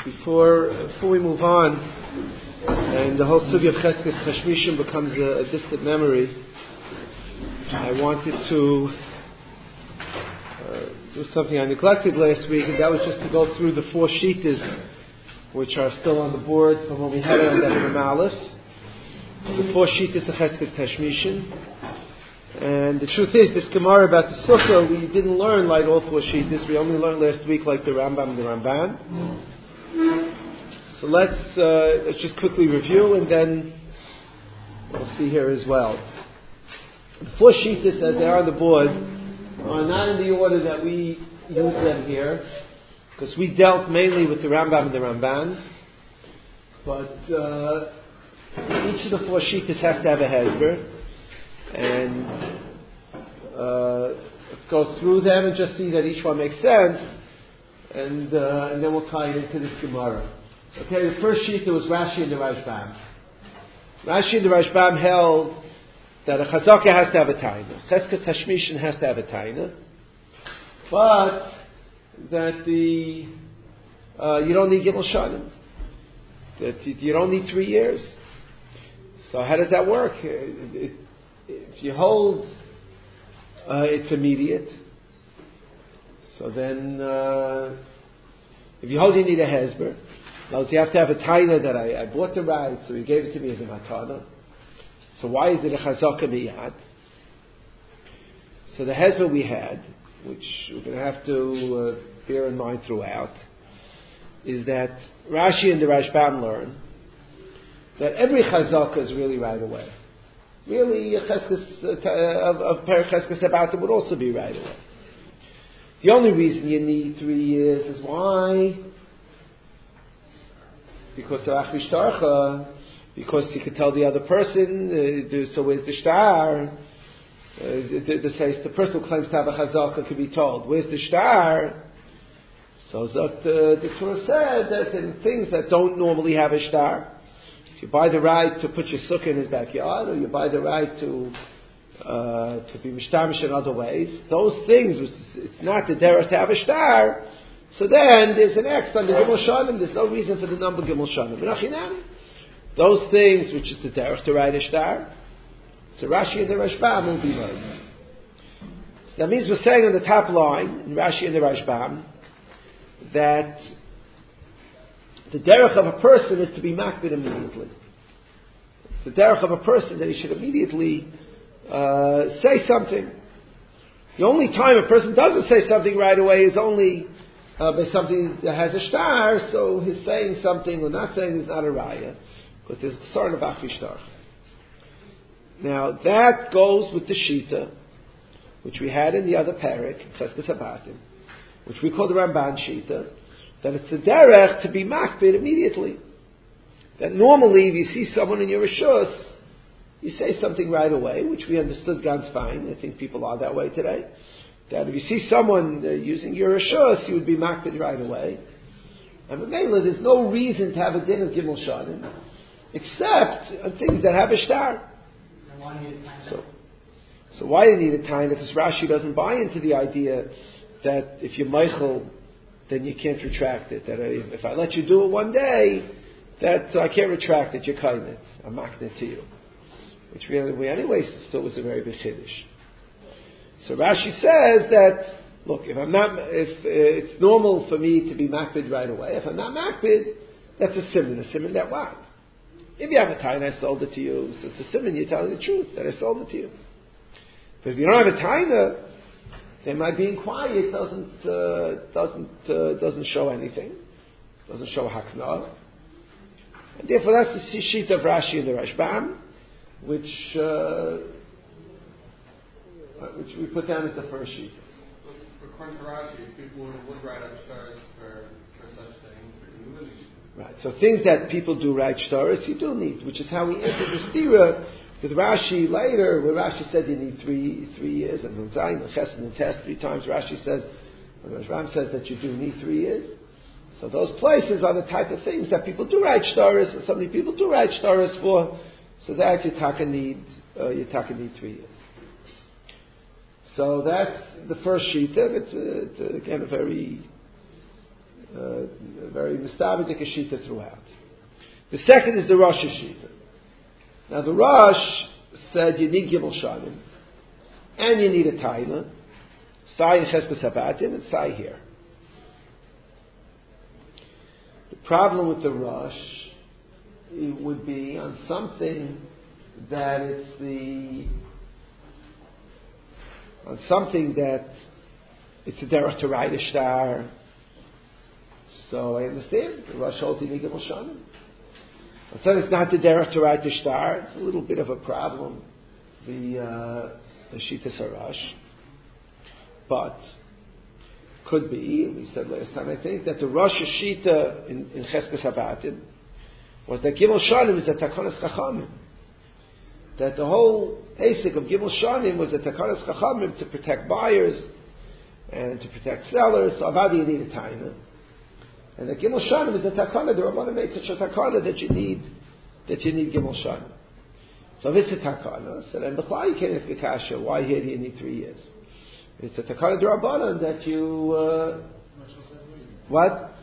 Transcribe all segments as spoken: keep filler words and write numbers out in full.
Before before we move on, and the whole sugya of Cheskes Tashmishim becomes a, a distant memory, I wanted to uh, do something I neglected last week, and that was just to go through the four shittas which are still on the board from when we had it on the Aleph. The four shittas of Cheskes Tashmishim. And the truth is, this Gemara about the Sukkah, we didn't learn like all four shittas. We only learned last week like the Rambam and the Ramban. So let's uh, let's just quickly review, and then we'll see here as well. The four shittas, as they are on the board, are not in the order that we use them here, because we dealt mainly with the Rambam and the Ramban. But uh, each of the four shittas has to have a hesber. And uh, let's go through them and just see that each one makes sense, and uh, and then we'll tie it into this Gemara. Okay, the first sheet was Rashi and the Rashbam. Rashi and the Rashbam held that a chazaka has to have a taina, Cheskes Tashmishim has to have a taina, but that the uh, you don't need Gimel Shanim, that you, you don't need three years. So how does that work? It, it, If you hold uh, it's immediate, so then uh, if you hold you need a hesber. Now you have to have a taina that I, I bought the right, so he gave it to me as a matana. So why is it a chazaka miyad? So the hesber we had, which we're going to have to uh, bear in mind throughout, is that Rashi and the Rashbam learn that every chazaka is really right away. Really, a cheskes uh, of, of Perek Cheskes Habatim would also be right away. The only reason you need three years is why? Because of Achrish Tarcha, because you could tell the other person, uh, so where's the shtar? Uh, the, the, says the person who claims to have a chazaka could be told, where's the shtar? So Zot, uh, the Torah said that in things that don't normally have a shtar, you buy the right to put your sukkah in his backyard, or you buy the right to uh, to be mishtamish in other ways. Those things, it's not the derech to have a shtar. So then there's an X on the Gimel Shanim. There's no reason for the number Gimel Shanim. Those things, which is the derech to write a shtar, so Rashi and the Rashbam will be learned. So that means we're saying on the top line in Rashi and the Rashbam that the derech of a person is to be makbid immediately. It's the derech of a person that he should immediately uh, say something. The only time a person doesn't say something right away is only uh, by something that has a shtar, so his saying something or not saying is not a raya, because there's a sort of achrish tarcha. Now that goes with the shita, which we had in the other parak, Cheskes Habatim, which we call the Ramban shita, that it's the derech to be makbid immediately. That normally, if you see someone in your rishus, you say something right away, which we understood ganz fine. I think people are that way today. That if you see someone uh, using your rishus, you would be makbid right away. And Mela, there's no reason to have a din of Gimel Shanim, except on things that have a shtar. So why need a time? So, so why do you need a time? Because Rashi doesn't buy into the idea that if you're meichel, then you can't retract it. That I, if I let you do it one day, that so I can't retract it. You're kind it. I'm marking it to you, which really we anyway thought was a very big chiddush. So Rashi says that look, if I'm not, if uh, it's normal for me to be makbid right away, if I'm not makbid, that's a siman. A siman that what? If you have a taina, I sold it to you. So it's a siman. You're telling the truth that I sold it to you. But if you don't have a taina, then my being quiet doesn't uh, doesn't uh, doesn't show anything, doesn't show hakna, and therefore that's the sheet of Rashi and the Rashbam, which uh, which we put down as the first sheet. According to Rashi, people would write up stars for for such things. Right. So things that people do write shtaros, you do need, which is how we entered the stira. With Rashi later, where Rashi said you need three three years, and when Zayin and Chesed and Test three times, Rashi says, when Rashbam says that you do need three years. So those places are the type of things that people do write shtaros, and something people do write shtaros for. So that you taka need uh, you taka need three years. So that's the first shita. It's, uh, it's uh, again a very uh, very mistavidik shita throughout. The second is the Rosh Shita. Now the Rosh said you need Gimel Shanim, and you need a Taina, Sai in Cheskes Habatim, and Sai here. The problem with the Rosh it would be on something that it's the on something that it's a derech to write a star. So I understand the Rosh holds you need Gimel Shanim. So it's not the derech to write the star. It's a little bit of a problem. The uh, the Shita Sarash, but could be. We said last time, I think, that the Rosh Shita in, in Cheskes Habatim was that Gimel Shanim is a Takanas Chachamim. That the whole basic of Gimel Shanim was a Takanas Chachamim to protect buyers and to protect sellers. So Avadi you need a Taina. And the Gimel Shanim is a takana. The Rabbanan made such a takana that you need that you need Gimel Shanim. So if it's a takana, so then b'chlai you can't ask a kasha. Why here do you need three years? It's a takana the Rabbanan that you uh, what?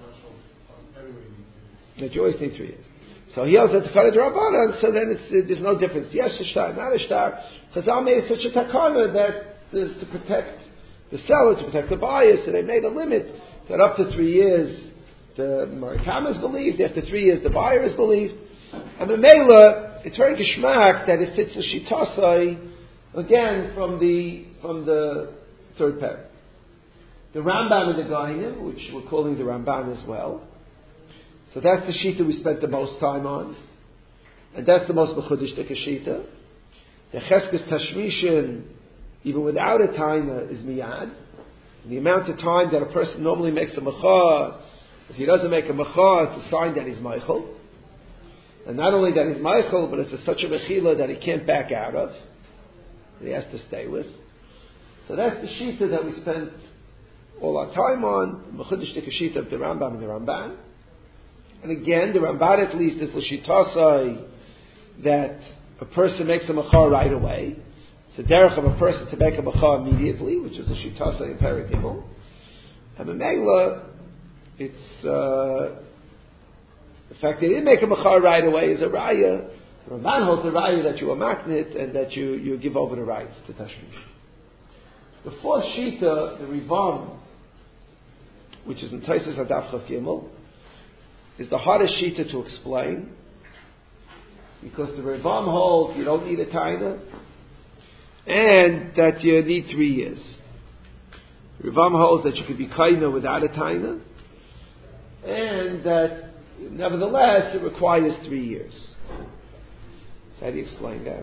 That you always need three years. So he also a takana the Rabbanan. So then it's, there's no difference. Yes, a star, not a star. Chazal made such a takana that is to protect the seller, to protect the buyer. So they made a limit that up to three years. The Marikam is believed, after three years the buyer is believed. And the Mela, it's very geschmack that it fits the Shitasai, again, from the from the third pair. The Rambam and the Gainim, which we're calling the Ramban as well. So that's the Shita we spent the most time on. And that's the most B'chudish Shita. The Cheskes Tashmishin, even without a Taina, is Miyad. And the amount of time that a person normally makes a Mechah, if he doesn't make a mechah, it's a sign that he's meichel. And not only that he's meichel, but it's a, such a mechila that he can't back out of. He has to stay with. So that's the shita that we spent all our time on, the mechudesh shita of the Rambam and the Ramban. And again, the Ramban at least is l'shitasai that a person makes a mechah right away. It's a derech of a person to make a mechah immediately, which is the shitasai in Perek Gimel. And the Megillah, it's uh, the fact that he didn't make a mechar right away is a raya. The Ramban holds a raya that you are maknit and that you, you give over the rights to Tashmish. The fourth shita, the Rivam, which is in Taisus Hadaf Chav Gimel, is the hardest shita to explain because the Rivam holds you don't need a taina and that you need three years. The Rivam holds that you could be kaina without a taina, and that, nevertheless, it requires three years. So how do you explain that?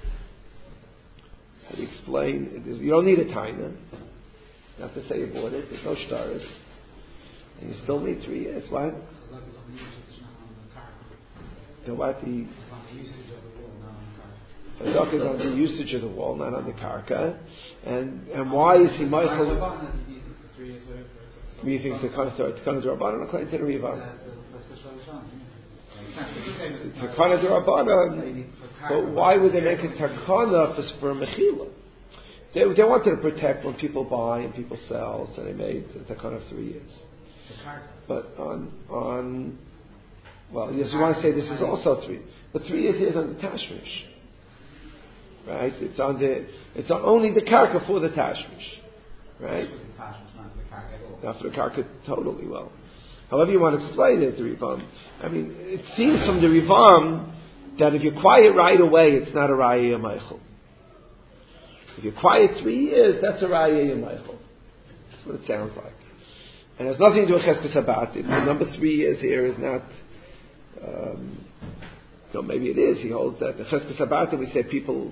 How do you explain? You don't need a taina. You have to say you bought it. There's no shtaris. And you still need three years. What? The what? The Chazak is on the usage of the wall, not on the karka. And and why is he Michael? You think it's the kind of it's kind of Rabbanan according to the Riva? It's a kind of Rabbanan, but why would they make a takana for for mechila? They they wanted to protect when people buy and people sell, so they made the takana of three years. But on on well, yes, you want to say this is also three, but three years is on the tashmish, right? It's on the it's on only the karka for the tashmish, right? Not for the karka totally well. However you want to explain it, the Rivam. I mean, it seems from the Rivam that if you're quiet right away, it's not a Raya Yamaichel. If you're quiet three years, that's a Raya Yamaichel. That's what it sounds like. And it has nothing to do with Cheskes Habatim. The number three years here is not, um, no, maybe it is. He holds that the Cheskes Habatim, we say people,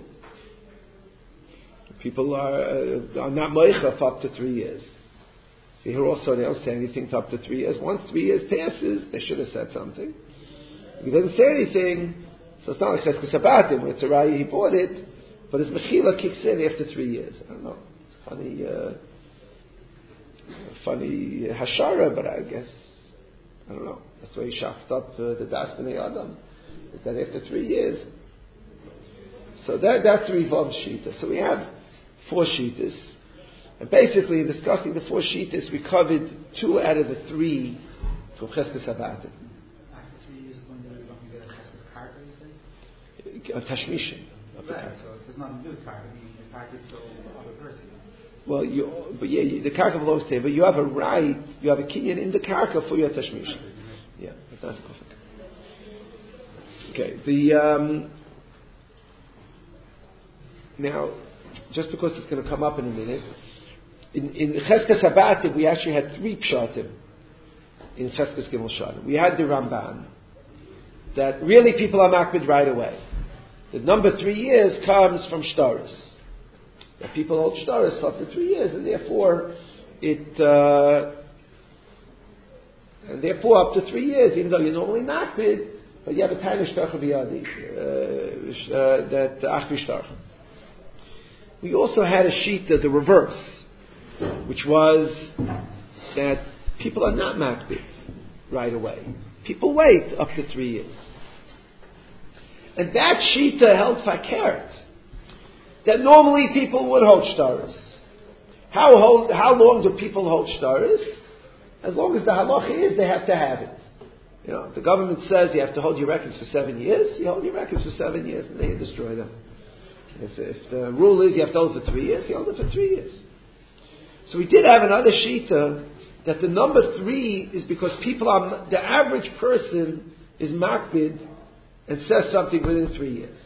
people are, uh, are not Moicha for up to three years. See, here also they don't say anything to up to three years. Once three years passes, they should have said something. If he doesn't say anything, so it's not like Cheskes Habatim, where it's a Raya, he bought it, but his Mechila kicks in after three years. I don't know. It's funny, uh, funny hashara, but I guess, I don't know. That's why he shaft up uh, the Das B'nai Adam. Is that after three years. So that, that's the Rivav Shita. So we have four Shitas. And basically, in discussing the four Shitas, we covered two out of the three from Cheskes Habatim. After three years, when you're going to get a Cheskes Karka, you say? A Tashmishin. Right, so it has nothing to do with Karka. I mean, the Karka is still the other person. Well, you, but yeah, you, the Karka belongs to you, but you have a right, you have a kinyan in the Karka for your Tashmishin. Yeah, but that's perfect. Okay, the, um, now, just because it's going to come up in a minute, in, in Cheskes Habatim, we actually had three pshatim in Cheskes Gimel Shana. We had the Ramban, that really people are makbid right away. The number three years comes from shtaris. That people hold shtaris for up to three years, and therefore it, uh, and therefore up to three years, even though you're normally makbid, but you have a tiny shtarcha biyadi, uh, that ach v'shtarcha. We also had a shita, the reverse, which was that people are not makbid right away. People wait up to three years. And that shita held fakert, that normally people would hold shtaris. How hold, how long do people hold shtaris? As long as the halacha is, they have to have it. You know, the government says you have to hold your records for seven years, you hold your records for seven years, and then you destroy them. If, if the rule is you have to hold it for three years, you hold it for three years. So we did have another shita that the number three is because people are, the average person is makbid and says something within three years.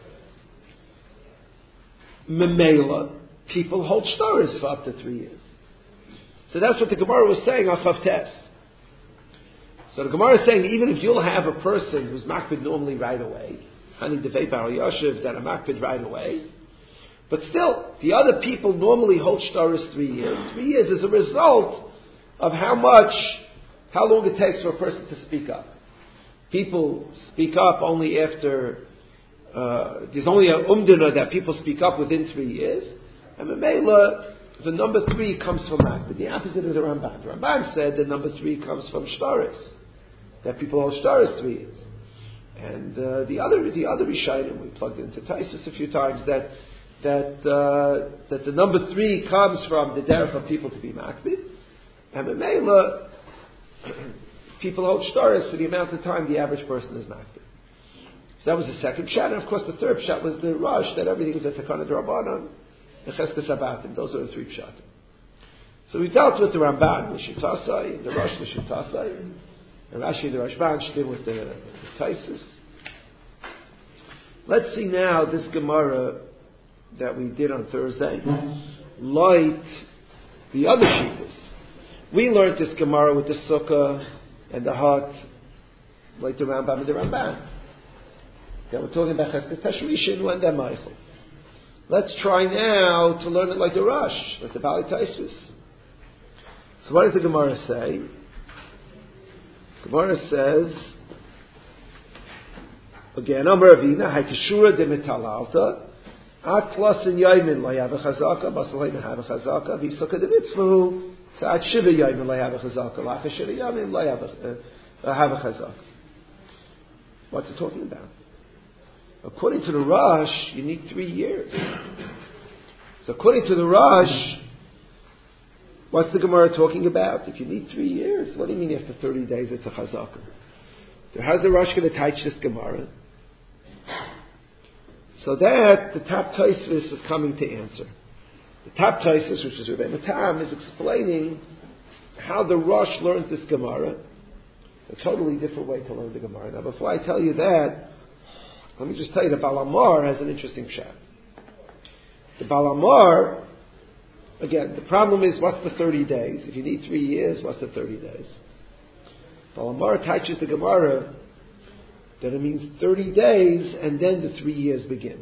Memela, people hold shtaris for up to three years. So that's what the Gemara was saying on Chav Tes. So the Gemara is saying even if you'll have a person who's makbid normally right away, Hani Devei Bar Yoshev that are makbid right away, but still the other people normally hold shtaris three years. Three years is a result of how much, how long it takes for a person to speak up. People speak up only after, uh, there's only a umdana that people speak up within three years. And Memela, the number three comes from makbid. The opposite of the Ramban. The Ramban said the number three comes from shtaris. That people hold shtaris three years. And uh, the other the other Rishayim, we plugged into Taisus a few times, that that uh, that the number three comes from the derech of people to be makbid. And Memela, people hold shtaris for the amount of time the average person is makbid. So that was the second shot, and of course the third shot was the rush that everything is at Takana D'Rabbanan and Cheskes Habatim. Those are the three pshatim. So we dealt with the Ramban, the L'Shitasai, the Rosh L'Shitasai, and Rashi the Rashban still with the, the Taisus. Let's see now this Gemara that we did on Thursday. Light the other shittas. We learned this Gemara with the Sukkah and the Hut, like the Rambam and the Ramban. Okay, we're talking about Cheskes Tashmishin and the Meichel. Let's try now to learn it like the Rosh, like the Bali Taisus. So what does the Gemara say? Gemara says, again, Amar Avina, Haikashura de Metalalta, At plus in Yaimin la Yava Chazaka, Basalayna Hava Chazaka, Visaka de Mitzvahu, At Shiva Yaimin la Yava Chazaka, Lacha Shiva Yaimin la Hava Chazaka. What's it talking about? According to the Rosh, you need three years. So according to the Rosh, what's the Gemara talking about? If you need three years, what do you mean after thirty days it's a chazaka? So how's the Rosh going to teach this Gemara? So that, the Top Tosfos is coming to answer. The Top Tosfos, which is Rebbe Matam, is explaining how the Rosh learned this Gemara. A totally different way to learn the Gemara. Now before I tell you that, let me just tell you that Baal Amar has an interesting pshat. The Baal Amar, again, the problem is what's the thirty days? If you need three years, what's the thirty days? Baal Amar teaches the Gemara that it means thirty days and then the three years begin.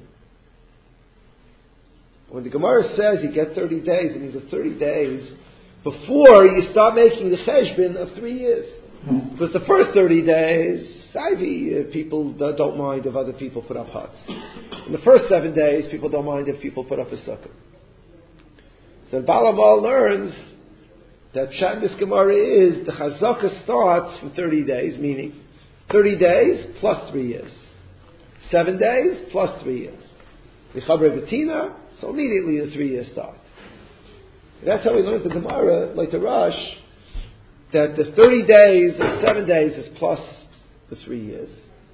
When the Gemara says you get thirty days, it means it's thirty days before you start making the cheshbon of three years. Mm-hmm. Because the first thirty days, Saivi, uh, people don't mind if other people put up huts. In the first seven days, people don't mind if people put up a sukkah. So Baal Amar learns that Pshat this Gemara is the Chazaka starts from thirty days, meaning thirty days plus three years. Seven days plus three years. Mechaber Betina, so immediately the three years start. And that's how we learned the Gemara, like the Rosh, that the thirty days or seven days is plus the three years.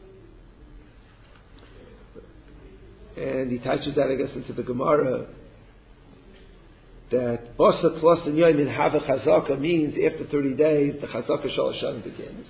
And he touches that, I guess, into the Gemara, that Bosa plus and Yomin have a Chazaka means after thirty days, the Chazaka Shalosh Shanim begins.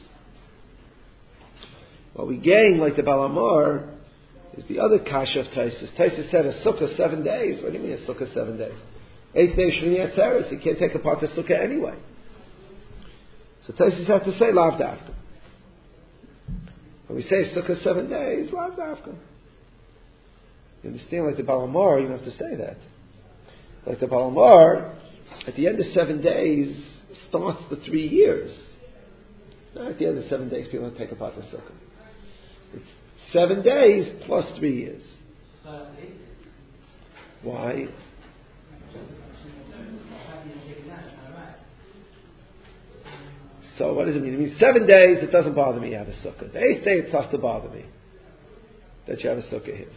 What we gain, like the Balamar, is the other Kasha of Taisus. Taisus said a Sukkah seven days. What do you mean a Sukkah seven days? Eighth day Shmini Atzeres. You can't take apart the Sukkah anyway. So Taisus has to say Lav Dafka. When we say Sukkah seven days, Lav Dafka. You understand, like the Balamar, you don't have to say that. Like the Balamar, at the end of seven days, starts the three years. Not at the end of seven days, people don't take apart the Sukkah. It's seven days plus three years. Why? So what does it mean? It means seven days, it doesn't bother me you have a Sukkah. The eighth day, it starts to bother me that you have a Sukkah here.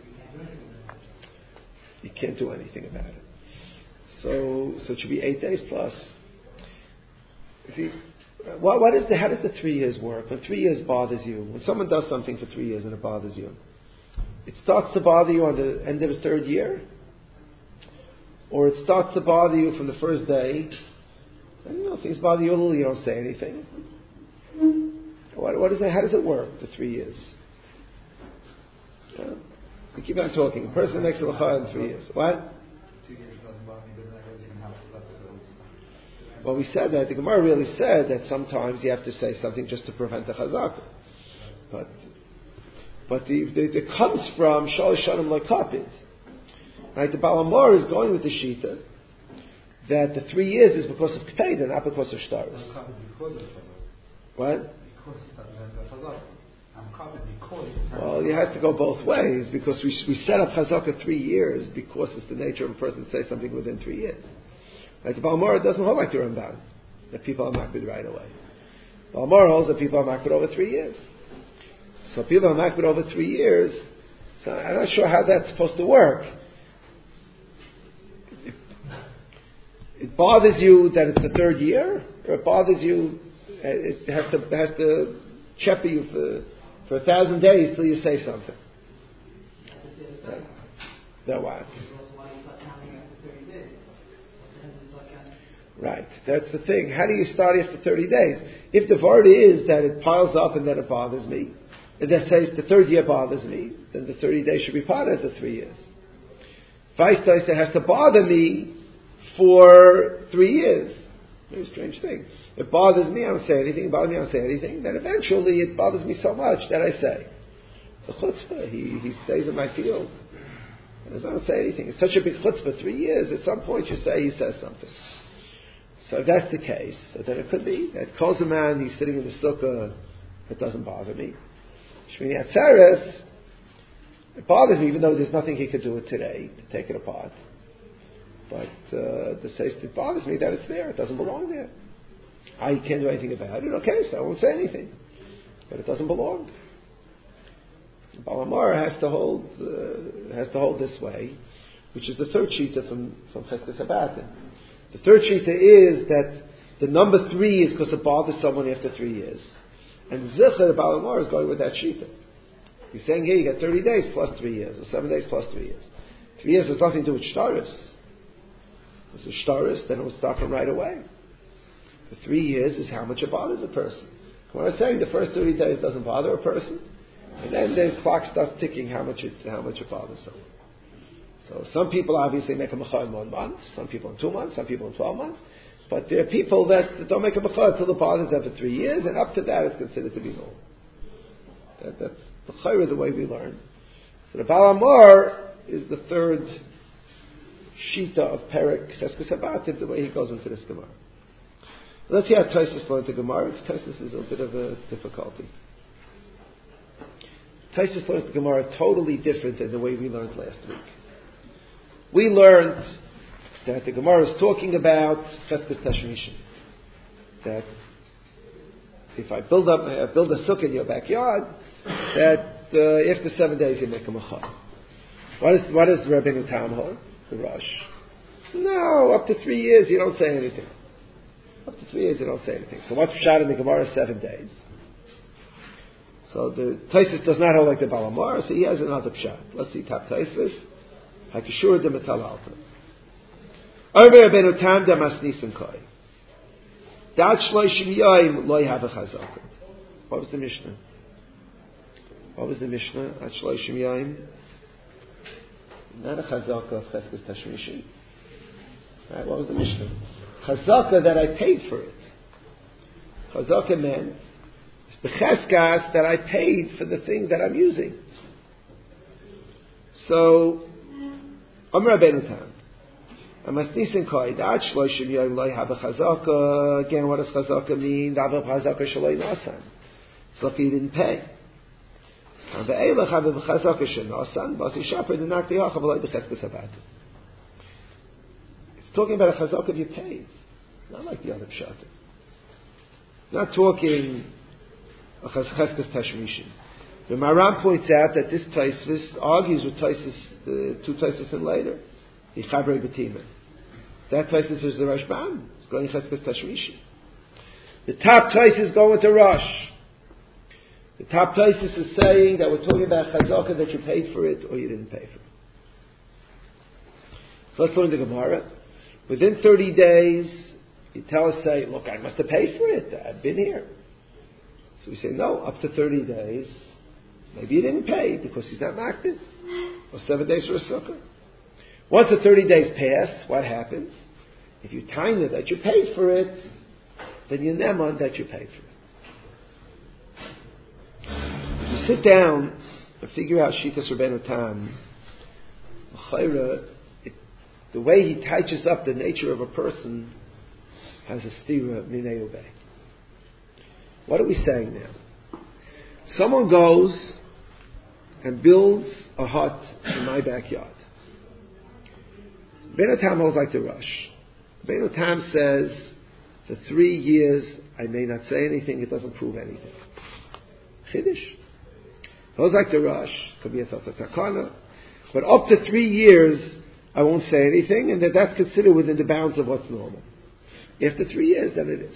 You can't do anything about it. So, so it should be eight days plus. See, what, what is the, how does the three years work? When three years bothers you, when someone does something for three years and it bothers you, it starts to bother you on the end of the third year, or it starts to bother you from the first day, and you know, things bother you a little, you don't say anything. What, what is it, how does it work, the three years? Yeah. We keep on talking. A person makes a lacha in three years. What? Two years doesn't bother me, but I wasn't have to. Well, we said that. The Gemara really said that sometimes you have to say something just to prevent the chazaka. But but the, the, it comes from shalosh shanim lekapid. Right? The Balamor is going with the shita that the three years is because of kpeda, not because of shtaris. What? Because it's a Well, you have to go both ways, because we we set up chazaka three years because it's the nature of a person to say something within three years. Right? The Balamor doesn't hold like the Ramban, that people are makbid right away. Balamor holds that people are makbid over three years. So people are makbid over three years. So I'm not sure how that's supposed to work. It, it bothers you that it's the third year, or it bothers you, it has to has to chepe you for. For a thousand days till you say something. Right. Then what? Right. That's the thing. How do you start after thirty days? If the word is that it piles up and then it bothers me, and that says the third year bothers me, then the thirty days should be part of the three years. Vice versa, it has to bother me for three years. Very strange thing. It bothers me, I don't say anything. It bothers me, I don't say anything. Then eventually it bothers me so much that I say. It's a chutzpah. He, he stays in my field. He doesn't say anything. It's such a big chutzpah. Three years, at some point you say he says something. So if that's the case, so then it could be that calls a man, he's sitting in the sukkah, it doesn't bother me. Shmini Atzeres, it bothers me even though there's nothing he could do it today to take it apart. But uh, the says it bothers me that it's there. It doesn't belong there. I can't do anything about it. Okay, so I won't say anything. But it doesn't belong. Balamar has to hold uh, has to hold this way, which is the third shita from from Cheskes Habatim. The third shita is that the number three is because it bothers someone after three years, and Zichar Balamar is going with that shita. He's saying here you got thirty days plus three years, or seven days plus three years. Three years has nothing to do with shtaris. It's a shtaris, then it will start from right away. The three years is how much it bothers a person. When I'm saying the first thirty days doesn't bother a person, and then the clock starts ticking how much it how much it bothers someone. So some people obviously make a mechah in one month, some people in two months, some people in twelve months, but there are people that don't make a mechah until it bothers them for three years, and up to that it's considered to be normal. That, that's the chayra, the way we learn. So the Balamar is the third shita of Perek Cheskes Habatim, the way he goes into this Gemara. Let's see how Taisus learned the Gemara. Taisus is a bit of a difficulty. Taisus learns the Gemara totally different than the way we learned last week. We learned that the Gemara is talking about Cheskes Tashmishin. That if I build up, I build a sukkah in your backyard, that uh, after seven days you make a mechah. What is what is Rabbeinu Tam hold? The Rosh. No, up to three years you don't say anything. Up to three years, they don't say anything. So what's Pshat in the Gemara? Seven days. So the Taisus does not hold like the Balamar, so he has another Pshat. Let's see, Tap Taisus. Hakishur de Metal Alta. Arbe Rabbeinu Tam da Masnisim Koi. Dat Shloishim Yoim Loi Have a Chazaka. What was the Mishnah? What was the Mishnah? At Shloishim Yoim. Not a Chazaka of Cheskes Tashmishin. Right? What was the Mishnah? Chazaka that I paid for it. Chazaka meant it's becheskas that I paid for the thing that I'm using. So, Amar Rabbeinu Tam. Amasnisin koi dat shloishim yom loy have a chazaka. Again, what does chazaka mean? Davar chazaka shaloi nasan. So if he didn't pay. And the eilach have a chazaka shenosan. Basi shaper the nakti hachav loy becheskas habat. It's talking about a chazaka you paid, not like the other pshat. Not talking a cheskas tashmishin. The Maram points out that this Taisvis argues with Taisus, uh, two Taisus and later. The Chabrei Betima. That Taisus is the Rashbam. It's going cheskas tashmishin. The top Taisus is going to Rosh. The top Taisus is saying that we're talking about chazaka that you paid for it or you didn't pay for it. So let's learn the Gemara. Within thirty days, you tell us, say, look, I must have paid for it. I've been here. So we say, no, up to thirty days. Maybe you didn't pay because he's not makbid. Or seven days for a sukkah. Once the thirty days pass, what happens? If you time it that you paid for it, then you neman that you paid for it. If you sit down and figure out Shitas Rabbeinu Tam, the way he touches up the nature of a person has a stira minei ubei. What are we saying now? Someone goes and builds a hut in my backyard. Rabbeinu Tam holds like the Rush. Rabbeinu Tam says, for three years I may not say anything, it doesn't prove anything. Chiddush. Holds like the Rush, could be a takana. But up to three years I won't say anything, and that that's considered within the bounds of what's normal. After three years, then it is.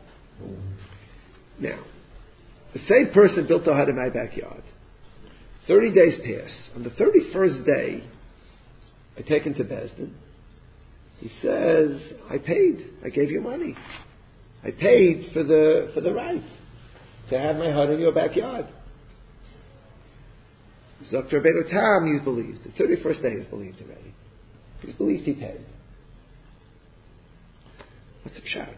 Now, the same person built a hut in my backyard. Thirty days pass. On the thirty-first day, I take him to Bezdin. He says, I paid. I gave you money. I paid for the for the right to have my hut in your backyard. So Doctor Rabbeinu Tam, he's believed. The thirty-first day is believed already. He's believed he paid. What's a pshat?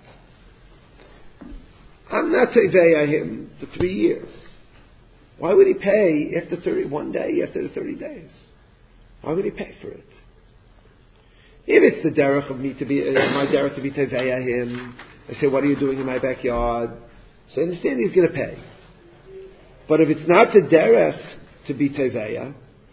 I'm not tevei him for three years. Why would he pay after thirty-one day, after the thirty days? Why would he pay for it? If it's the derech of me to be, uh, my derech to be tevei him, I say, what are you doing in my backyard? So I understand he's going to pay. But if it's not the derech to be tevei,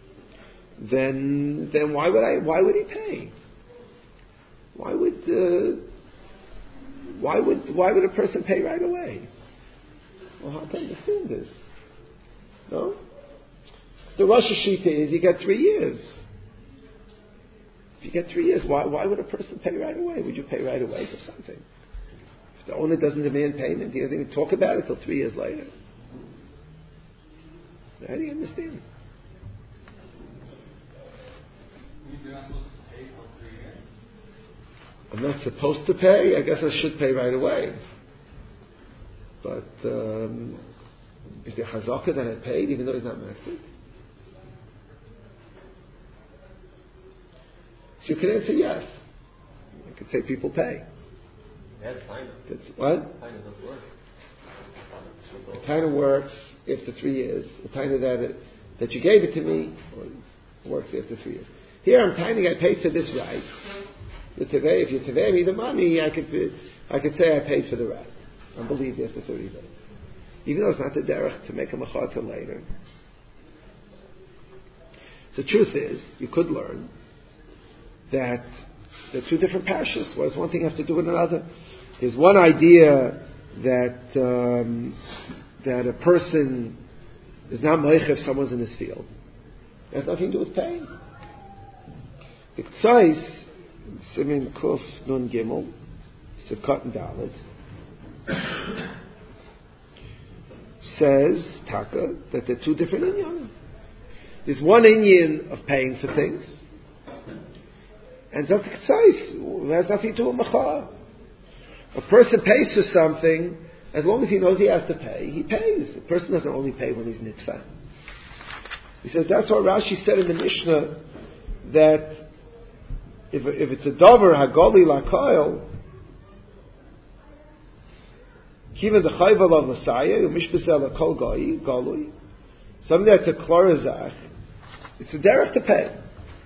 then then why would I? Why would he pay? Why would? Uh, Why would why would a person pay right away? Well, how can I understand this? No? The Rosh Hashita is you get three years. If you get three years, why why would a person pay right away? Would you pay right away for something? If the owner doesn't demand payment, he doesn't even talk about it till three years later. How do you understand? You're not supposed to pay for three years. I'm not supposed to pay. I guess I should pay right away. But um, is there chazaka that I paid even though he's not married? So you can answer yes. You could say people pay. That's fine. That's what? Fine, it does work. It kind of works after three years. The kind of that it, that you gave it to me works after three years. Here I'm tiny. I paid for this right. The tevei, if you tevei me the money, I could I could say I paid for the right. I'm believed after thirty days, even though it's not the derech to make a machar till later. So the truth is, you could learn that there are two different parashas. What does one thing have to do with another? There's one idea that um, that a person is not moich if someone's in his field. It has nothing to do with paying. The Tzais, Simin Kuf Nun Gimel, Sivkot and Dalet, says Taka that they're two different inyanim. There's one inyan of paying for things, and Zok Tzais has nothing to do with Machar. A person pays for something as long as he knows he has to pay. He pays. A person doesn't only pay when he's mitzvah. He says that's what Rashi said in the Mishnah, that if if it's a davar hagoli lakoil, kiva the chayval of Messiah, umishbesel kol goyi golui, something that's a klorazach, it's a derech to pay.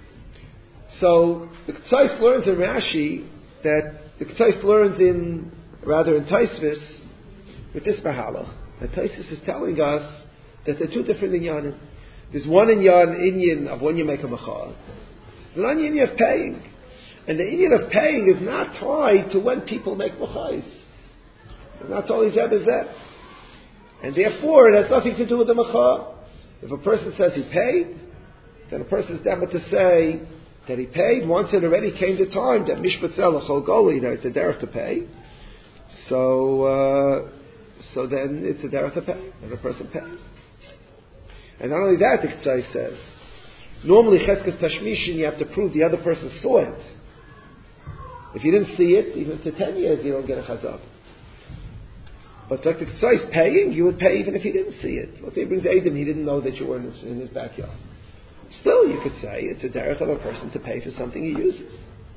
So the K'tzais learns in Rashi that the K'tzais learns in rather in Taisvis with this mahalach. And Taisvis is telling us that they're two different inyanim. There's one inyan inyan of when you make a machal. There's an inyan of paying, and the inyan of paying is not tied to when people make machais. It's not always that is that, and therefore it has nothing to do with the machal. If a person says he paid, then a person is able to say that he paid once it already came the time that mishpatzel chol goli, that it's a derech to pay. So, uh, so then it's a derech to pay, and the person pays. And not only that, the K'tzai says, normally cheskes tashmishin, you have to prove the other person saw it. If you didn't see it, even to ten years, you don't get a chazak. But like the K'tzai is paying, you would pay even if he didn't see it. Let's say he brings Adam, he didn't know that you were in his, in his backyard. Still, you could say it's a derech of a person to pay for something he uses.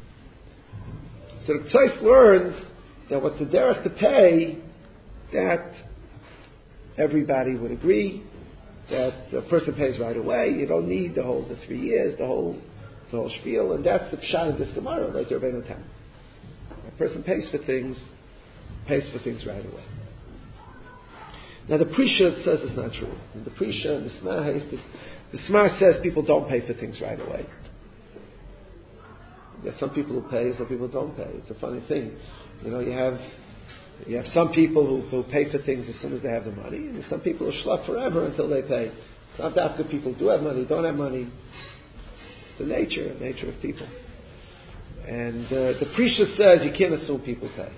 So the K'tzai learns that what's the derech to pay, that everybody would agree that a person pays right away. You don't need the whole the three years, the whole the whole spiel, and that's the pshat of this Gemara, like Rabbeinu Tam. A person pays for things, pays for things right away. Now the Prisha says it's not true. And the Prisha and the Smar, the Smar says people don't pay for things right away. There's some people who pay, some people don't pay. It's a funny thing. You know, you have you have some people who, who pay for things as soon as they have the money, and some people who schluck forever until they pay. It's not that good people do have money, don't have money. It's the nature, the nature of people. And uh, the Prisha says you can't assume people pay.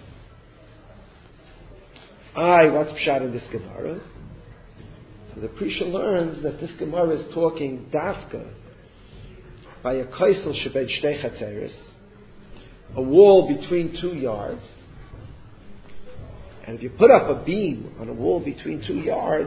I, what's pshat in this Gemara? So the Prisha learns that this Gemara is talking dafka by a kaisel shebed shtei chatzeres, a wall between two yards. And if you put up a beam on a wall between two yards,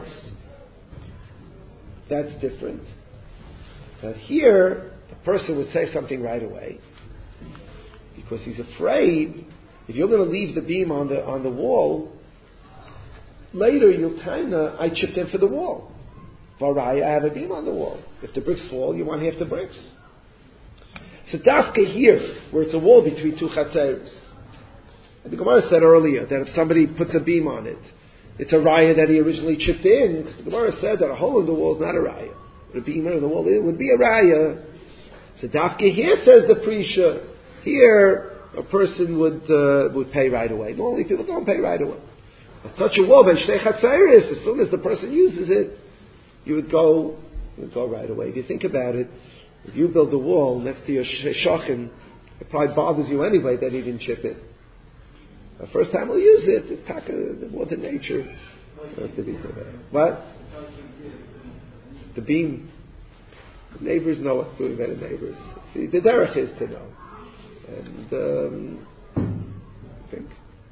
that's different. But here, the person would say something right away, because he's afraid if you're going to leave the beam on the on the wall, later you'll kind of, I chipped in for the wall. Varai, I have a beam on the wall. If the bricks fall, you want half the bricks. So dafka here, where it's a wall between two chatzeres. And the Gemara said earlier that if somebody puts a beam on it, it's a raya that he originally chipped in. Because the Gemara said that a hole in the wall is not a raya. But a beam in the wall it would be a raya. So dafka here says the Prisha. Here, a person would uh, would pay right away. Normally people don't pay right away. But such a wall, ben shtei chatzeres, as soon as the person uses it, you would go, you would go right away. If you think about it, if you build a wall next to your shochin, it probably bothers you anyway that he didn't chip it. The first time we'll use it, it's taka, more the nature. What? The beam. The neighbors know what's doing better neighbors. See, the derech is to know. And, um, I think.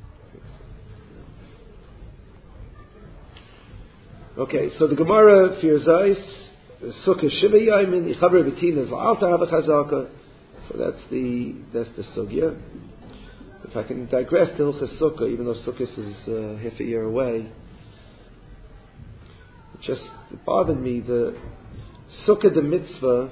Okay, so the Gemara fears ice, Sukkah Shiva Yaimin, Ichaber Betin is Alta Hava Chazaka. So that's the that's the sugya. If I can digress to Hilchas Sukkah, even though Sukkah is uh, half a year away, it just it bothered me. The Sukkah, the mitzvah,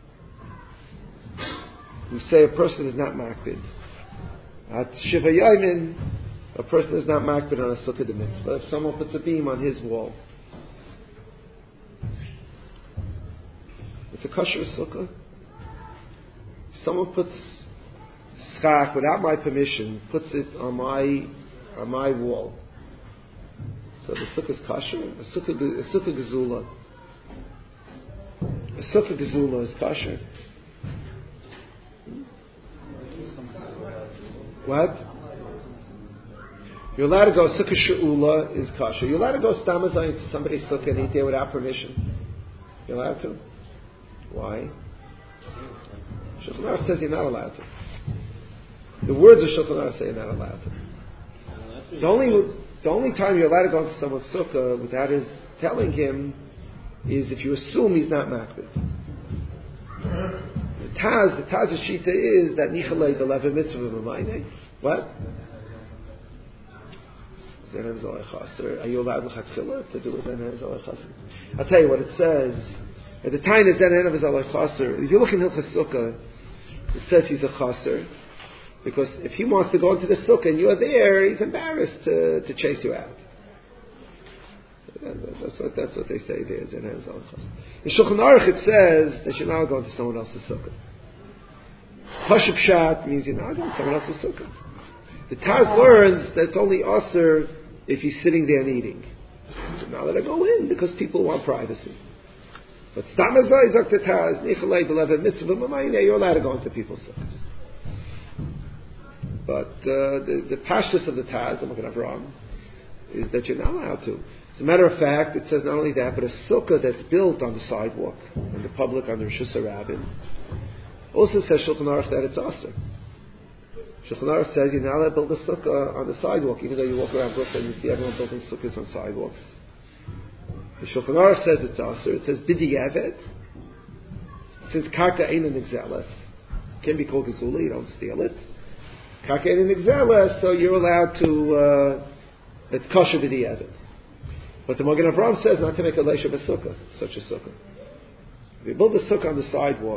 we say a person is not makbid. At Shiva Yaimin, a person is not makbid on a Sukkah, the mitzvah. If someone puts a beam on his wall, it's a kosher sukkah. If someone puts schach without my permission, puts it on my on my wall, so the sukkah is kosher. A sukkah, a sukkah gezula, a sukkah gezula is kosher. What? You're allowed to go sukkah she'ula is kosher. You're allowed to go stamazayim to somebody's sukkah and eat there without permission. You're allowed to. Why? Shulchan Aruch says you're not allowed to. The words of Shulchan Aruch say you're not allowed to. The only the only time you're allowed to go into someone's sukkah without his telling him is if you assume he's not makbid. The Taz, the Taz's shita is that nichalei the leva mitzvah b'mayne. What? Are you allowed l'chatchila to do a zen zalei chaser? I'll tell you what it says. At the time of zen zalei chaser, if you look in Hilchas Sukkah, it says he's a chaser because if he wants to go into the sukkah and you're there, he's embarrassed to, to chase you out. That's what that's what they say there. Zen zalei chaser. In Shulchan Aruch it says that you're not going to someone else's sukkah. Pashup Pshat means you're not going to someone else's sukkah. The Taz learns that it's only usher if he's sitting there and eating. So now that I go in because people want privacy. But Stamazai Zak the Taz, Nichalei B'Leva Mitzvah B'Mayne, you're allowed to go into people's sukkahs. But uh, the, the pashtus of the Taz, the Magen Avraham, is that you're not allowed to. As a matter of fact, it says not only that, but a sukkah that's built on the sidewalk, in the public under Rishus HaRabim, also says Shulchan Aruch that it's usher. Shulchan Aruch says you're not allowed to build a sukkah on the sidewalk, even though you walk around Brooklyn and you see everyone building sukkahs on sidewalks. The Shulchan Aruch says it's also. It says b'di'evet, since karka ein an exeles, can be called gezula, you don't steal it. Karka ein an exeles, so you're allowed to. Uh, it's kosher b'di'evet. But the Magen Avraham says not to make a leisha b'sukkah, such a sukkah. If you build a sukkah on the sidewalk.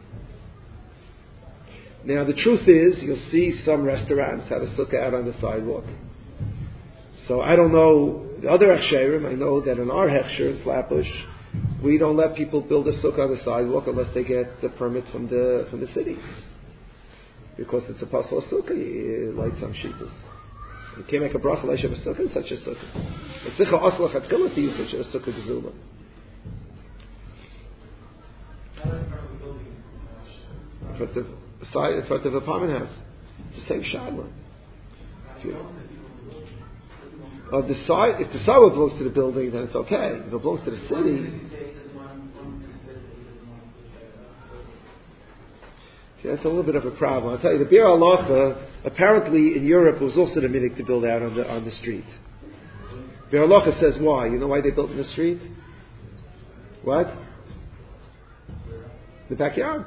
Now the truth is, you'll see some restaurants have a sukkah out on the sidewalk. So I don't know the other hechsherim. I know that in our hechsher in Flatbush, we don't let people build a sukkah on the sidewalk unless they get the permit from the from the city, because it's a pasal sukkah. You light some sheetas. You can't make a bracha leishav a sukkah in such a sukkah. It's sicha aslach atkilah to use such a sukkah gezula. But the side in front of the apartment house, it's the same shadla. Of the side, if the sidewalk belongs to the building, then it's okay. If it belongs to the city, see, that's a little bit of a problem. I'll tell you, the Bir Halacha, apparently in Europe, it was also the minhag to build out on the on the street. Bir Halacha says why? You know why they built in the street? What? The backyard.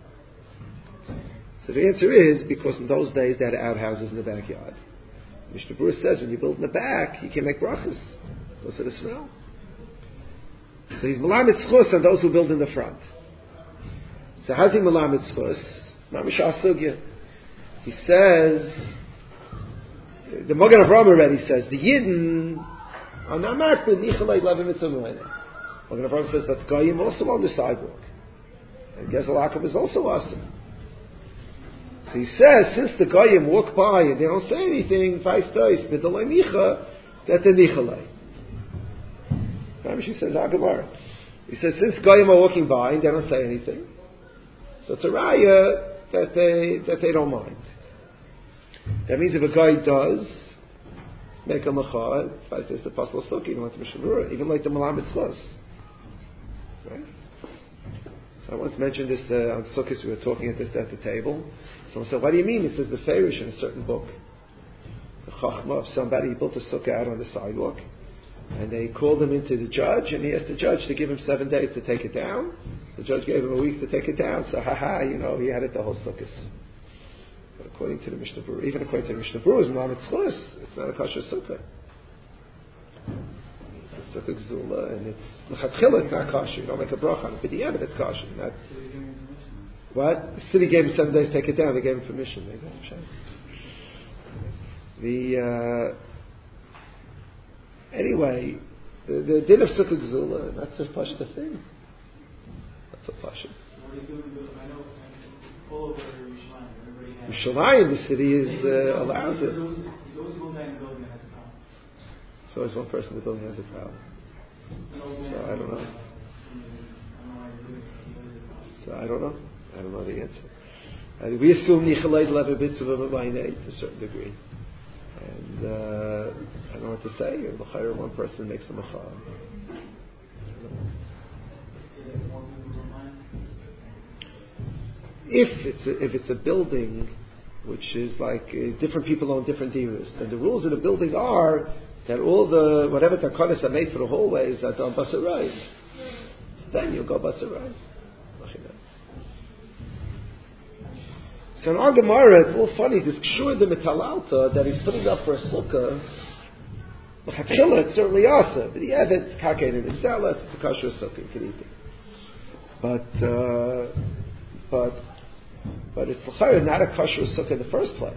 So the answer is because in those days they had outhouses in the backyard. Mishnah Berurah says when you build in the back, you can't make brachas because of the smell. So he's melamed schus on those who build in the front. So how's he melamed schus? Mamish asugya. He says, the Magen Avraham already says, the Yidden are not marked with nichalei leva mitzvah b'mayne. Magen Avraham says that Goyim also on the sidewalk. And Gezel Akum is also awesome. So he says, since the Goyim walk by and they don't say anything, that they're nichalei. She says, Agamar. He says, since Goyim are walking by and they don't say anything, so it's a raya that they that they don't mind. That means if a guy does make a machal, if I say the pasal sukkah, even like the Mishnah Berurah, even like the melamed schus, right? So I once mentioned this uh, on Sukkot. We were talking at this at the table. Someone said, "What do you mean?" It says beferish in a certain book. The chachma of somebody built a sukkah out on the sidewalk, and they called him into the judge, and he asked the judge to give him seven days to take it down. The judge gave him a week to take it down. So, haha, you know, he had it the whole sukkah. But according to the Mishnah Berurah, even according to the Mishnah Berurah, it's melamed schus. It's not a kosher sukkah. It's a sukkah gzula, and it's l'chatchila, it's not kosher. You don't make a bracha on it, but yeah, but it's kosher. Not, what? The city gave him seven days to take it down. They gave him permission. Maybe that's a shame. The uh, anyway, the, the din of sukkah gzula, that's a pashta thing. That's a pashta. Yerushalayim, the city is uh, allows it. So there's one person in the building has a problem. So I don't know. So I don't know. I don't know the answer. Uh, we assume nichalei leva mitzvah b'mayne to a certain degree, and. Uh, I don't know what to say. L'chayr, one person makes a machal. If it's a, if it's a building which is like uh, different people own different diras, then the rules of the building are that all the whatever takanas are made for the hallways are done basarai. Then you go basarai. So in our Gemara, it's all funny. This kshur the metalalta that he's putting up for a sukkah. L'chakchila, it's certainly asa, but the evet kakein and exelas, it's a kosher sukkah. You can eat it, but uh, but but it's l'chayr not a kosher sukkah in the first place.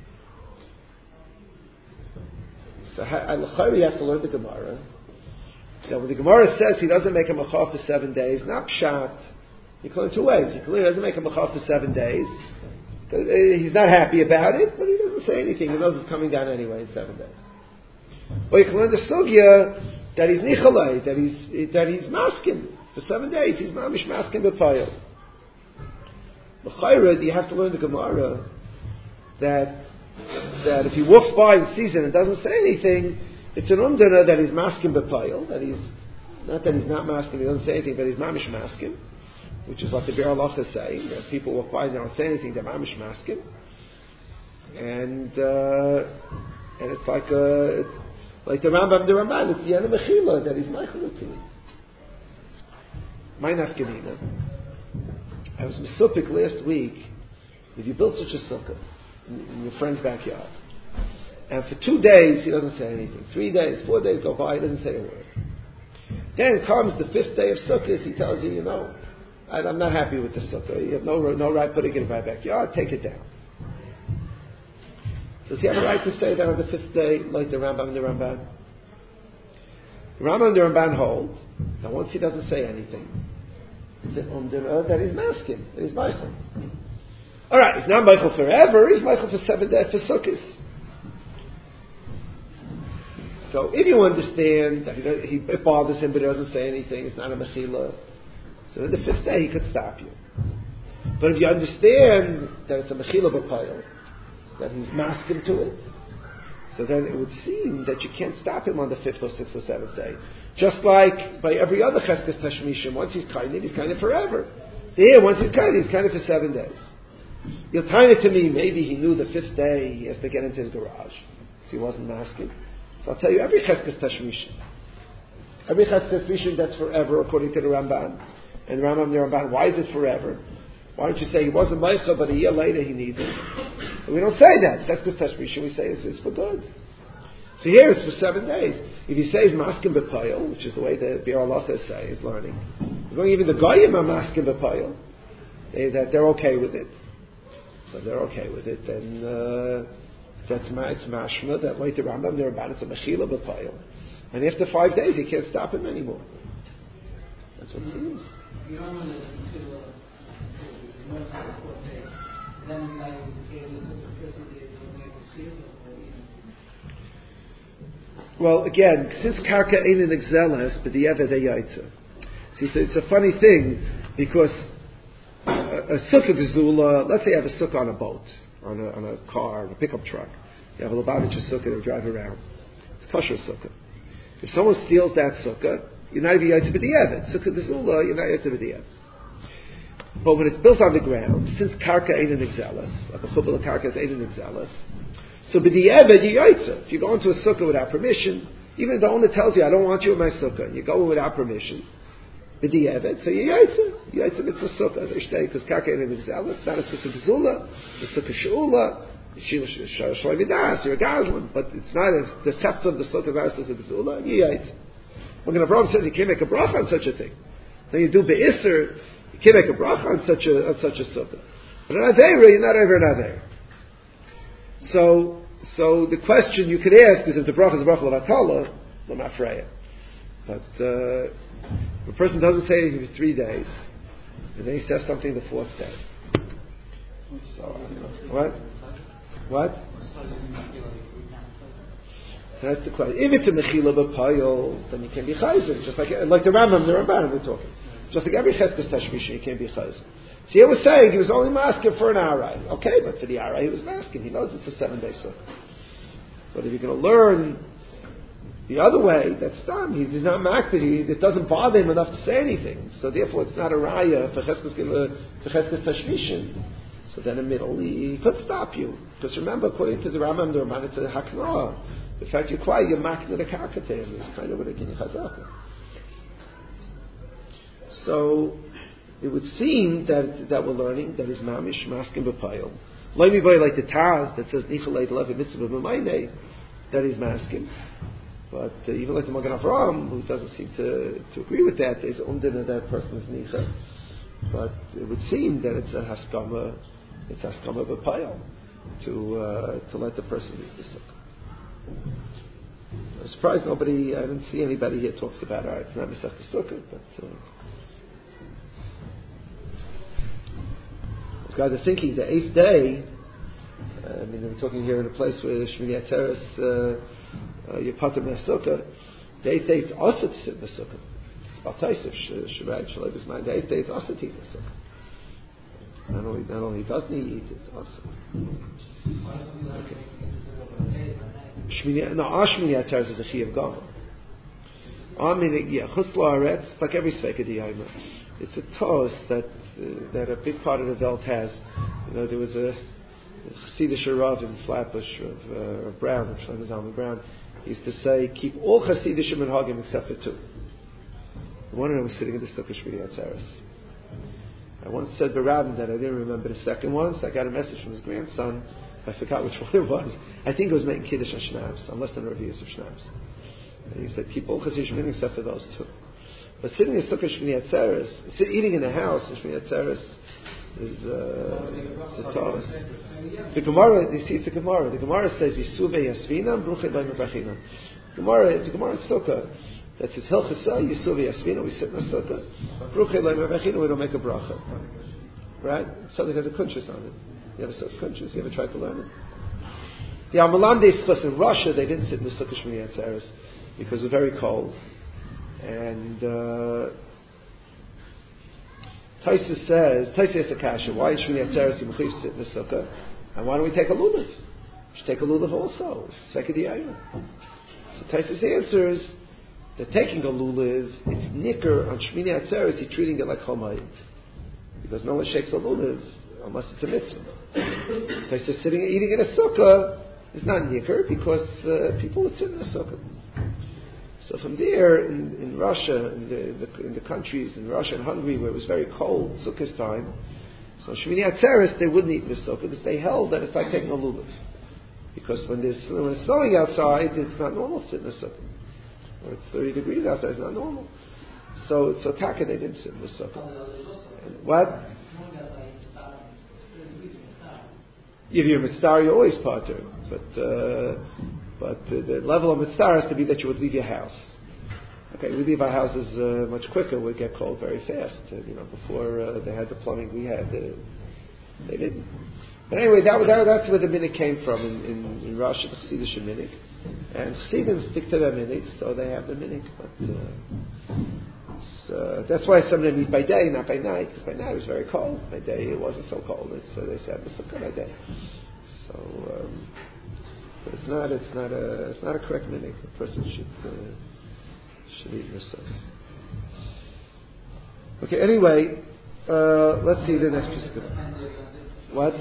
So l'chayr you have to learn the Gemara. Now, when the Gemara says he doesn't make a machal for seven days, not pshat. You can learn two ways. You can learn he doesn't make a machal for seven days. He's not happy about it, but he doesn't say anything. He knows it's coming down anyway in seven days. Or you can learn the sugya that he's nichalei, that he's that he's masking for seven days. He's mamish masking b'payil. L'chayra, you have to learn the Gemara that that if he walks by and sees it and doesn't say anything, it's an umdana that he's masking b'payil. That he's not that he's not masking, he doesn't say anything, but he's mamish masking. Which is what the Bir Halacha is saying. You know, people walk by and they don't say anything, they're mamish masking. And uh, and it's like uh, it's like the Rambam, the Ramban, it's the Yana Mechila that he's Michael to. My nafkanina. I was Mesupik last week. If you built such a sukkah in, in your friend's backyard, and for two days he doesn't say anything, three days, four days go by, he doesn't say a word. Then comes the fifth day of Sukkot, he tells you, you know, I'm not happy with the sukkah. You have no no right putting it in my backyard. Take it down. Does he have a right to say that on the fifth day, like the Rambam and the Ramban? The Rambam and the Ramban hold that once he doesn't say anything, it's an umdana that he's masking, that he's Michael. All right, he's not Michael forever. He's Michael for seven days for sukkahs. So if you understand that he, he it bothers him, but he doesn't say anything, it's not a mechila. So on the fifth day he could stop you. But if you understand that it's a mechila b'payil, that he's masking to it, so then it would seem that you can't stop him on the fifth or sixth or seventh day. Just like by every other cheskes tashmishim, once he's kind, he's kind of forever. So here, once he's kind, he's kind of for seven days. You'll tie it to me, maybe he knew the fifth day he has to get into his garage. So he wasn't masking. So I'll tell you, every cheskes tashmishim, every cheskes tashmishim that's forever according to the Ramban. And Rambam, the Ramban, why is it forever? Why don't you say he wasn't Meicha, but a year later he needs it? But we don't say that. That's the Tashmisha. We say it's, it's for good. So here it's for seven days. If he says Maskim B'Payil, which is the way the Bir Halacha say, is learning, as long as even the Goyim are Maskim B'Payil, they, that they're okay with it. So they're okay with it, then uh, that's ma, it's mashma, that like the Rambam, the Ramban, it's a Mechila B'Payil. And after five days, you can't stop him anymore. That's what it means. You don't want to until uh, more than the fourth day. Then like the first day is well, again, since karka ain't an exelas, but the eved yaitza. See, so it's a funny thing because a, a sukkah gezula. Let's say you have a sukkah on a boat, on a, on a car, on a pickup truck. You have a Lubavitcher sukkah to drive around. It's kosher sukkah. If someone steals that sukkah, you're not even yaitza b'di'evet. Sukkah gezula, you're not yaitza b'di'evet. But when it's built on the ground, since karka ain't an exelas, a bechubel karka ain't an exelas, so b'di'evet you yaitza. If you go into a sukkah without permission, even if the owner tells you, I don't want you in my sukkah, and you go in without permission, b'di'evet, so you yaitza. You yaitza mitzvah sukkah, as I say, because karka ain't an exelas, it's not a sukkah gezula, it's a sukkah she'ula, you're a gazlan, but it's not a, the theft of the sukkah, not a sukkah gezula, you yaitza. When Avraham says you can't make a bracha on such a thing, then you do be'isr, you can't make a bracha on such a on such a sukkah. But an aveira, you're not over an aveira. So, so the question you could ask is if the bracha is a bracha of atala, well, not freya. But uh, if a person doesn't say anything for three days, and then he says something the fourth day. So, what? What? So that's the question. If it's a mechila b'payil, then you can be chayzer. Just like like the Rambam, the Ramban we're talking. Just like every cheskes tashmisha, you can't be chayzer. So he was saying he was only masking for an arai. Okay, but for the arai he was masking. He knows it's a seven day sukkah. But if you're going to learn the other way, that's done. He, he's not makbid. It doesn't bother him enough to say anything. So therefore, it's not a raya for cheskes tashmishin. So then in the middle, he, he could stop you. Because remember, according to the Rambam, the Rambam, it's a haknoah. The fact you're quiet, you're makbid the karka to him. It's kind of what a gini chazaka. So it would seem that that we're learning that is mamish maskim b'payil. Like like the Taz that says nichalei levi mitzvah b'mayne, that is maskim. But uh, even like the Magen Avraham, who doesn't seem to, to agree with that, is undin that that person is nicha. But it would seem that it's a haskama, it's haskama b'payil to uh, to let the person use the sukkah. I'm surprised nobody, I didn't see anybody here talks about it. It's not Masech the Sukkah, but. Uh, Guys are thinking the eighth day. Uh, I mean, we're talking here in a place where Shmini Atzeres, uh, you're part of the sukkah. The eighth day it's also to sit in the sukkah. It's about Taisif, Shabbat, Shalom, mind. The eighth day it's also to eat in the sukkah. Not only, not only doesn't he eat, it's also. Okay. Shmini, no, our Shmini Atzeres is a Chi of Gama. I mean, yeah, Chutz La'aretz, like every Sveka D'Yayma. It's a toast that uh, that a big part of the Welt has. You know, there was a Chassidish Rav in Flatbush of, uh, of Brown, of Shlomo Zalman Brown. He used to say, keep all Chassidish Minhagim except for two. One of them was sitting in the Sukkah Shmini Atzeres. I once said to Rabin that I didn't remember the second one, so I got a message from his grandson. I forgot which one it was. I think it was making Kiddush on Schnapps, unless the Revius of Schnapps. And he said, keep all Chassidish Minhagim except for those two. But sitting in Sukkah Shmini Atzeres, eating in the house in Shmini Atzeres is uh, a Taurus. The Gemara, you see, it's a Gemara. The Gemara says, Yisuve Yasvina, Bruchei B'Yim B'Rachina. Gemara, it's a Gemara in Sukkah that says, Hilchasa, Yisuve Yasvina, we sit in the Sukkah, Bruchei B'Yim B'Rachina, we don't make a bracha. Right? Something has a kunshus on it. You ever saw kunshus? You ever tried to learn it? The Amalamde Schus in Russia, they didn't sit in the Sukkah Shmini Atzeres because it was very cold. And uh, Taisa says, Taisa has a kasha, why is Shmini Atzeres you mechuyev to sit in the sukkah? And why don't we take a lulav? We should take a lulav also. It's Sveka D'Yayma. So Taisa's answer is that taking a lulav, it's nicker on Shmini Atzeres, you're treating it like chomayit. Because no one shakes a lulav unless it's a mitzvah. Taisa sitting eating in a sukkah is not nicker because uh, people would sit in the sukkah. So from there, in, in Russia, in the, the, in the countries, in Russia and Hungary, where it was very cold, Sukkot time, so Shmini Atzeres, they wouldn't eat in the sukkah because they held that it's like taking a lulav. Because when, there's, when it's snowing outside, it's not normal to sit in the sukkah. Or it's thirty degrees outside, it's not normal. So, so Taka, they didn't sit in the sukkah. And what? If you're mitzvah, you're always pater. But, uh, But uh, the level of mitzvah has to be that you would leave your house. Okay, we leave our houses uh, much quicker. We get cold very fast. Uh, you know, before uh, they had the plumbing we had, uh, they didn't. But anyway, that, that, that's where the minhag came from in, in, in Russia, the Chassidish minhag. And Chassidim stick to their minhag, so they have the minhag. But uh, uh, that's why some of them eat by day, not by night, because by night it was very cold. By day it wasn't so cold, so they said the sukkah by day. So. Um, But it's not. It's not a. It's not a correct minhag. A person should uh, should eat this stuff. Okay. Anyway, uh, let's see the next piece of what.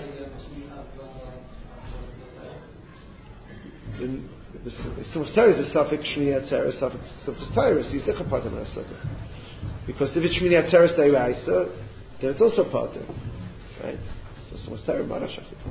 In the Simchas Torah is a suffix Shmini Atzeres, suffix Simchas Torah. He's a part of the because if it's Shmini Atzeres Da'iraisa, then it's also part of, right? So Simchas Torah Marashachit.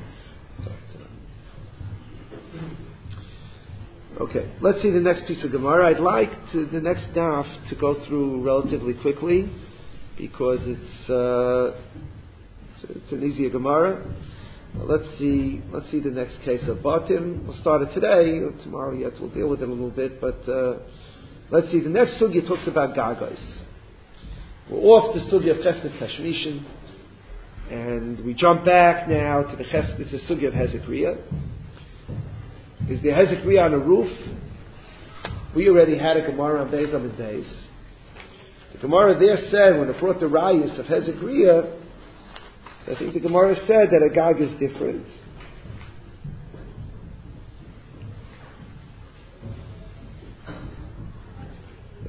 Okay, let's see the next piece of Gemara. I'd like to, the next daf to go through relatively quickly because it's uh, it's, it's an easier Gemara. Uh, let's see let's see the next case of Batim. We'll start it today. Tomorrow yet we'll deal with it a little bit, but uh, let's see. The next sugya talks about Gagos. We're off the sugya of Chesed Tashmishin, and we jump back now to the Chesed, the sugya of Hezekriya. Is the Hezekriya on a roof? We already had a Gemara on Beis Amid Beis. The Gemara there said, when it brought the Rayas of Hezekriya, I think the Gemara said that a Gag is different.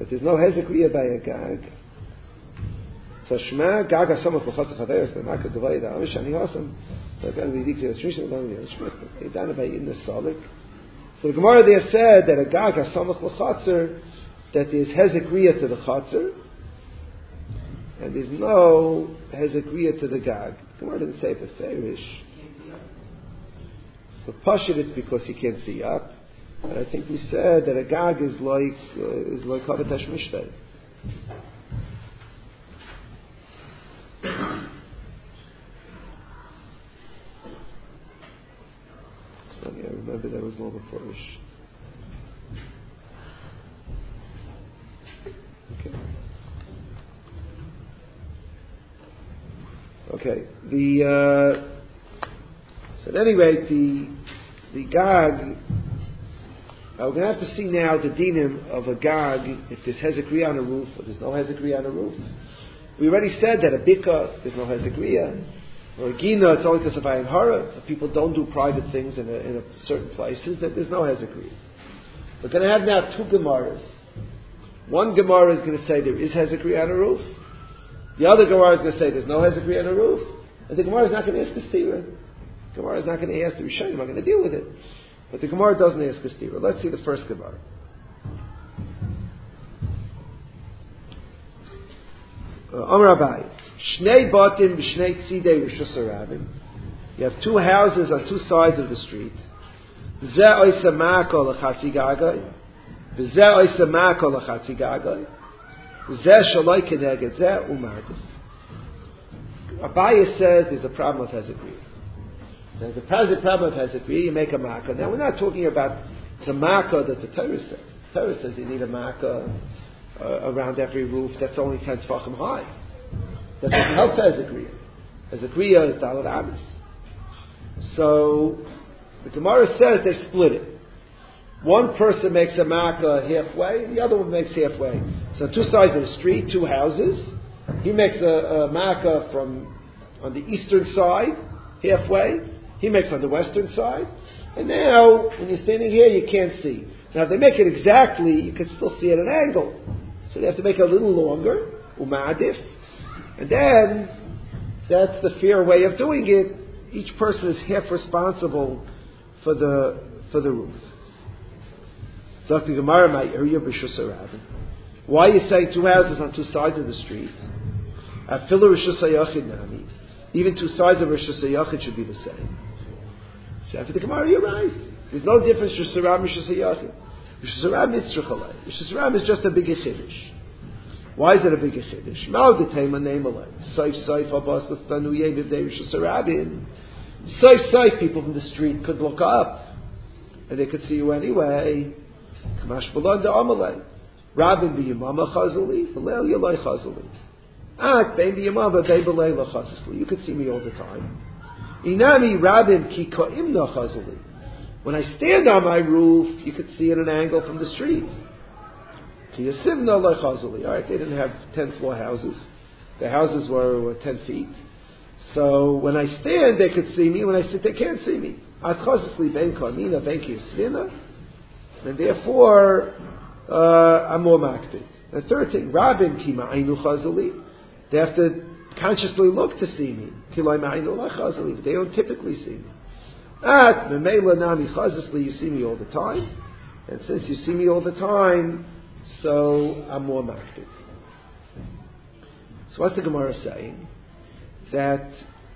but there's no hezekriya by a gag. So Shema gag asamach l'chotz chaveres l'maka gavay da amish ani hasam. So again we dikli the shmishim l'dan the shmishim. They done by in the solik. So the Gemara there said that a gag asamach l'chotzer, that there's hezekriya to the chotzer, and there's no hezekriya to the gag. The Gemara didn't say the ferish. So pashit it's because he can't see up. And I think we said that a gag is like uh, is like Havatash Mishtay. It's funny, I remember that was more before Ish. Okay. Okay. The uh, so at any rate, the the gag. Now we're going to have to see now the dinim of a gag, if there's hezekriya on a roof or there's no hezekriya on a roof. We already said that a bika, there's no hezekriya. Or a gina, it's only because of ayin hara. If people don't do private things in, a, in a certain places, that there's no hezekriya. We're going to have now two gemaras. One gemara is going to say there is hezekriya on a roof. The other gemara is going to say there's no hezekriya on a roof. And the gemara is not going to ask the stira. The gemara is not going to ask the Rishonim, I'm not going to deal with it. But the Gemara doesn't ask a stira. Let's see the first Gemara. Amar Abai, Shnei batim b'shnei tzidei rishus harabim. You have two houses on two sides of the street. Zeh oisa ma'ako l'chatzi gagai. V'zeh oisa ma'ako l'chatzi gagai. Zeh shaloi keneged zeh u'mardif. Abai says there's a problem with hezekriya. There's a positive problem of hezekriya, you make a makkah. Now we're not talking about the makkah that the Torah says. The Torah says you need a makkah uh, around every roof that's only ten tefachim high. That doesn't help hezekriya. Hezekriya is dalad amis. So the Gemara says they split it. One person makes a makkah halfway, the other one makes halfway. So two sides of the street, two houses. He makes a, a makkah from on the eastern side, halfway. He makes on the western side. And now, when you're standing here, you can't see. Now, if they make it exactly, you can still see at an angle. So they have to make it a little longer, umadif. And then, that's the fair way of doing it. Each person is half responsible for the for the roof. Why are you saying two houses on two sides of the street? Even two sides of Rosh Hashanah should be the same. So after the Gemara, you're right. There's no difference Rosh Hashanah and Rosh Hashanah. Rosh Hashanah is Tzruchalei. Rosh Hashanah is just a bigger chiddush. Why is it a bigger chiddush? Mal detema nemalei. Saif saif abas l'stanu yeviv de Rosh Hashanah. Saif saif people from the street could look up and they could see you anyway. Kamash b'lan da amalei. Rabin b'yimama chazali, v'leil yalai chazali. You could see me all the time. Inami rabim ki ka'imna chazali. When I stand on my roof, you could see at an angle from the street. Ki yasivna la chazali. All right, they didn't have ten floor houses. The houses were, were ten feet. So when I stand, they could see me. When I sit, they can't see me. At chazasli ben kamina ben ki yasvina. And therefore, uh, I'm more makbid. The third thing, rabim ki ma'ainu chazali. They have to consciously look to see me. They don't typically see me. At memela nami chazisli, you see me all the time. And since you see me all the time, so I'm more makbid. So what's the Gemara saying? That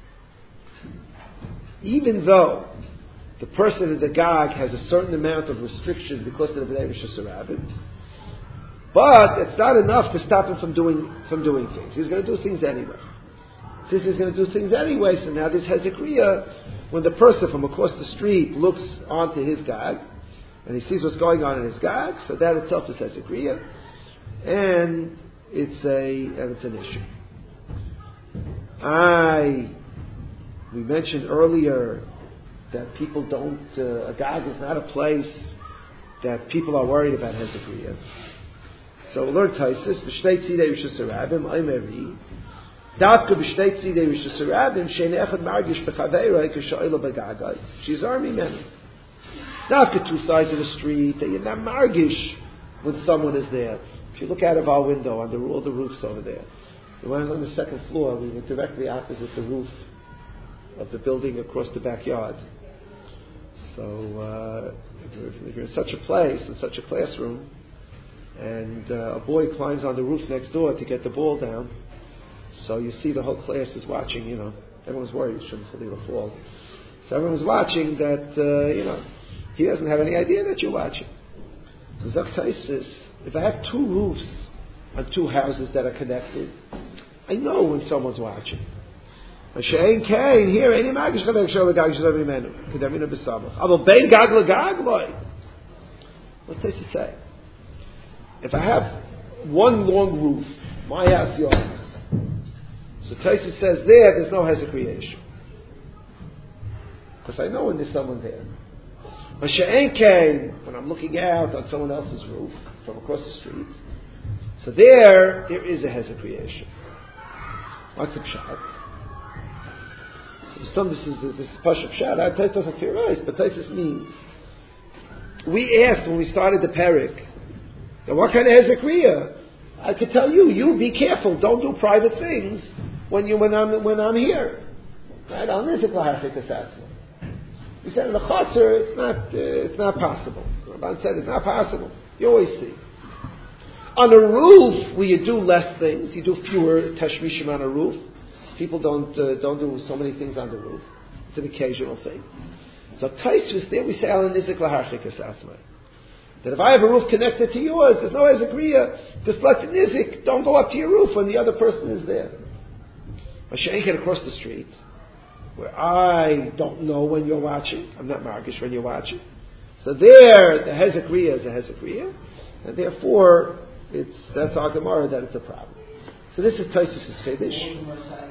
even though the person at the Gag has a certain amount of restriction because of the B'nai Rosh Hashanah, but it's not enough to stop him from doing from doing things. He's going to do things anyway. Since he's going to do things anyway, so now there's hezekriya when the person from across the street looks onto his gag and he sees what's going on in his gag. So that itself is hezekriya, and it's a and it's an issue. I we mentioned earlier that people don't. Uh, a gag is not a place that people are worried about hezekriya. So we learn Taisus, b'shtei tzidei rishus harabim, oimeri, davka b'shtei tzidei rishus harabim, shein echad margish b'chaveiroi k'sho'ilo b'gagai. She's army men. Davka two sides of the street, that you're not margish when someone is there. If you look out of our window on the all the roofs over there, when I was on the second floor, we were directly opposite the roof of the building across the backyard. So uh, if you're in such a place, in such a classroom, and uh, a boy climbs on the roof next door to get the ball down, so you see the whole class is watching, you know, everyone's worried, shouldn't fall. So everyone's watching that, uh, you know, he doesn't have any idea that you're watching. So Zak Taisis, if I have two roofs on two houses that are connected, I know when someone's watching. She'ain kain here any magish chavek shel gag shel mimenu kedamina besamach. Avo bein gag legag loy. What's this to say? If I have one long roof, my house, your house. So Taisa says there, there's no hezek creation. Because I know when there's someone there. But she'ain kain, when I'm looking out on someone else's roof from across the street, so there, there is a hezek creation. What's the pshat? Some this is this is Pashup Shad. I Tais doesn't feel right, but Taisus means. We asked when we started the parak, now what kind of hezekriya? I could tell you, you be careful, don't do private things when you when I'm when I'm here. Right? Al nizik lahachik asatzma. We said in the chasser, it's not uh, it's not possible. Rabban said it's not possible. You always see. On a roof, where you do less things, you do fewer tashmishim on a roof. People don't uh, don't do so many things on the roof. It's an occasional thing. So Taisvus there we say Al nizik laharchikas asmai. That if I have a roof connected to yours, there's no hezekriya. Just let the nizik. Don't go up to your roof when the other person is there. But she ain't get across the street, where I don't know when you're watching. I'm not margish when you're watching. So there, the hezekriya is a hezekriya, and therefore it's that's our Gemara that it's a problem. So this is Taisus' Chiddush.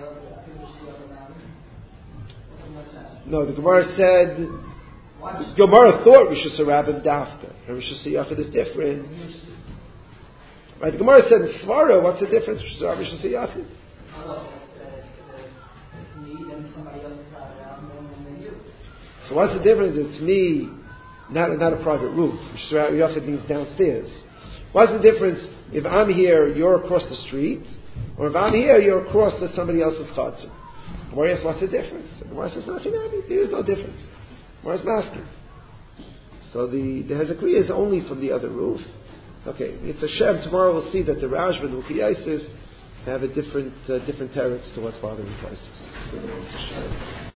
No, the Gemara said, the Gemara thought Rosh Hashanah Dafka. And Rosh Hashanah is different. Right, the Gemara said in Svara, what's the difference between Rosh Hashanah? So what's the difference? It's me, not, not a private roof. Rosh Hashanah means downstairs. What's the difference if I'm here, you're across the street, or if I'm here, you're across to somebody else's chatzah? Gemara asks, what's the difference? Gemara says, there is no difference. Gemara's masking. So the, the hezekriya is only from the other roof. Okay, it's a Shem. Tomorrow we'll see that the Rashba and the Uki Yosef have a different, uh, different teretz to what's bothering Taisus.